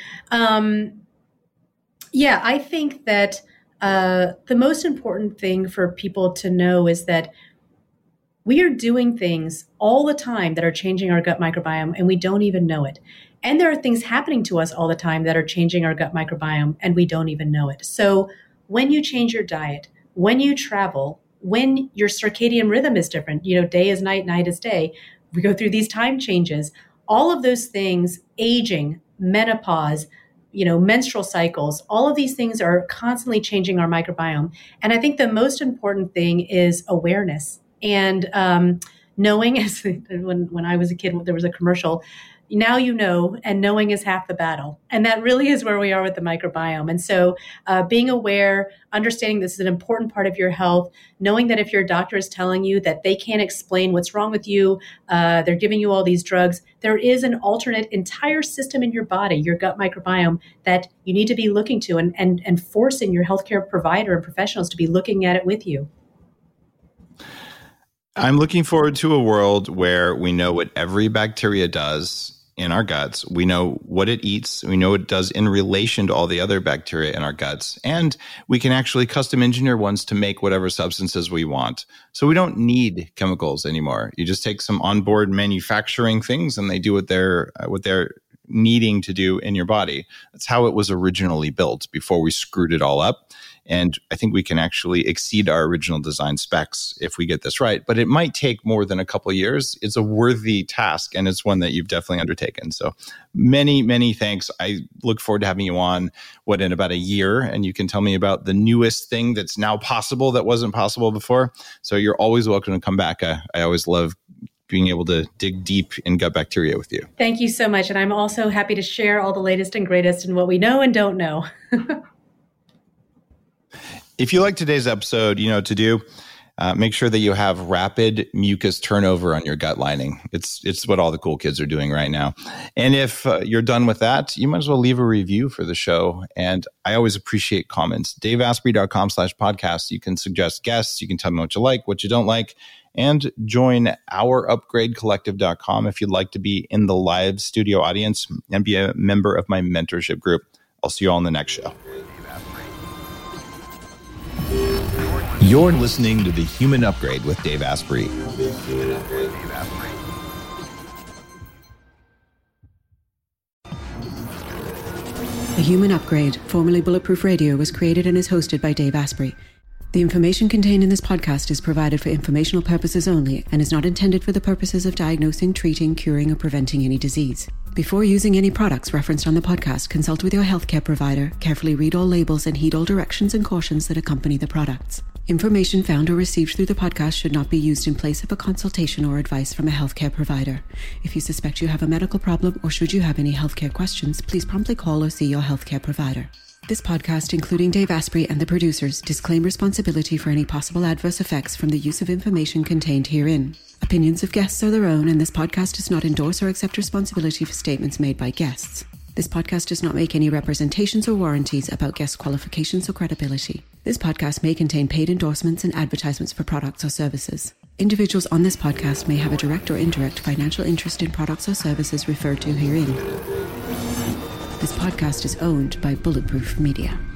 Yeah, I think that the most important thing for people to know is that we are doing things all the time that are changing our gut microbiome, and we don't even know it. And there are things happening to us all the time that are changing our gut microbiome, and we don't even know it. So when you change your diet, when you travel, when your circadian rhythm is different, day is night, night is day, we go through these time changes, all of those things, aging, menopause, menstrual cycles, all of these things are constantly changing our microbiome. And I think the most important thing is awareness and knowing. As when I was a kid, there was a commercial, now you know, and knowing is half the battle. And that really is where we are with the microbiome. And so being aware, understanding this is an important part of your health, knowing that if your doctor is telling you that they can't explain what's wrong with you, they're giving you all these drugs, there is an alternate entire system in your body, your gut microbiome, that you need to be looking to and forcing your healthcare provider and professionals to be looking at it with you. I'm looking forward to a world where we know what every bacteria does in our guts. We know what it eats. We know what it does in relation to all the other bacteria in our guts. And we can actually custom engineer ones to make whatever substances we want. So we don't need chemicals anymore. You just take some onboard manufacturing things and they do what they're needing to do in your body. That's how it was originally built before we screwed it all up. And I think we can actually exceed our original design specs if we get this right. But it might take more than a couple of years. It's a worthy task, and it's one that you've definitely undertaken. So many, many thanks. I look forward to having you on, in about a year, and you can tell me about the newest thing that's now possible that wasn't possible before. So you're always welcome to come back. I always love being able to dig deep in gut bacteria with you. Thank you so much. And I'm also happy to share all the latest and greatest in what we know and don't know. If you like today's episode, you know what to do. make sure that you have rapid mucus turnover on your gut lining. It's what all the cool kids are doing right now. And if you're done with that, you might as well leave a review for the show. And I always appreciate comments. DaveAsprey.com/podcast. You can suggest guests. You can tell me what you like, what you don't like. And join OurUpgradeCollective.com if you'd like to be in the live studio audience and be a member of my mentorship group. I'll see you all in the next show. You're listening to The Human Upgrade with Dave Asprey. The Human Upgrade, formerly Bulletproof Radio, was created and is hosted by Dave Asprey. The information contained in this podcast is provided for informational purposes only and is not intended for the purposes of diagnosing, treating, curing, or preventing any disease. Before using any products referenced on the podcast, consult with your healthcare provider, carefully read all labels, and heed all directions and cautions that accompany the products. Information found or received through the podcast should not be used in place of a consultation or advice from a healthcare provider. If you suspect you have a medical problem or should you have any healthcare questions, please promptly call or see your healthcare provider. This podcast, including Dave Asprey and the producers, disclaim responsibility for any possible adverse effects from the use of information contained herein. Opinions of guests are their own, and this podcast does not endorse or accept responsibility for statements made by guests. This podcast does not make any representations or warranties about guest qualifications or credibility. This podcast may contain paid endorsements and advertisements for products or services. Individuals on this podcast may have a direct or indirect financial interest in products or services referred to herein. This podcast is owned by Bulletproof Media.